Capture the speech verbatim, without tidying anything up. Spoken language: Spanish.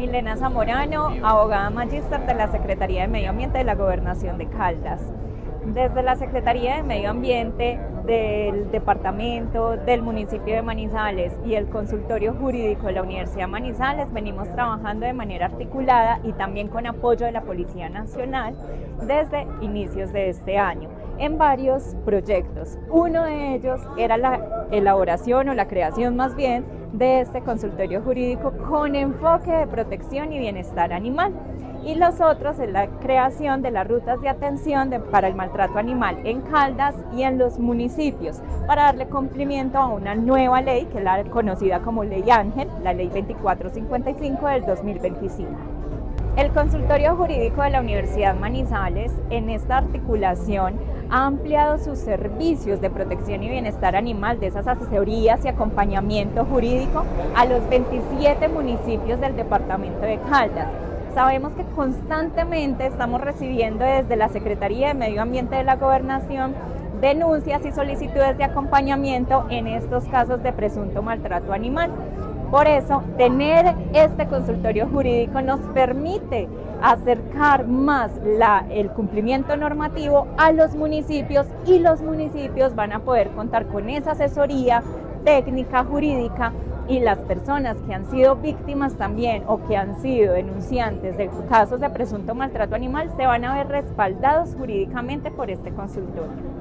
Milena Zamorano, abogada magíster de la Secretaría de Medio Ambiente de la Gobernación de Caldas. Desde la Secretaría de Medio Ambiente del Departamento, del municipio de Manizales y el consultorio jurídico de la Universidad de Manizales venimos trabajando de manera articulada y también con apoyo de la Policía Nacional desde inicios de este año en varios proyectos. Uno de ellos era la elaboración o la creación más bien de este consultorio jurídico con enfoque de protección y bienestar animal. Y los otros es la creación de las rutas de atención de, para el maltrato animal en Caldas y en los municipios, para darle cumplimiento a una nueva ley, que es la conocida como Ley Ángel, la Ley veinticuatro cincuenta y cinco del dos mil veinticinco. El consultorio jurídico de la Universidad Manizales, en esta articulación, ha ampliado sus servicios de protección y bienestar animal, de esas asesorías y acompañamiento jurídico, a los veintisiete municipios del departamento de Caldas. Sabemos que constantemente estamos recibiendo desde la Secretaría de Medio Ambiente de la Gobernación denuncias y solicitudes de acompañamiento en estos casos de presunto maltrato animal. Por eso, tener este consultorio jurídico nos permite acercar más la, el cumplimiento normativo a los municipios, y los municipios van a poder contar con esa asesoría técnica jurídica, y las personas que han sido víctimas también o que han sido denunciantes de casos de presunto maltrato animal se van a ver respaldados jurídicamente por este consultorio.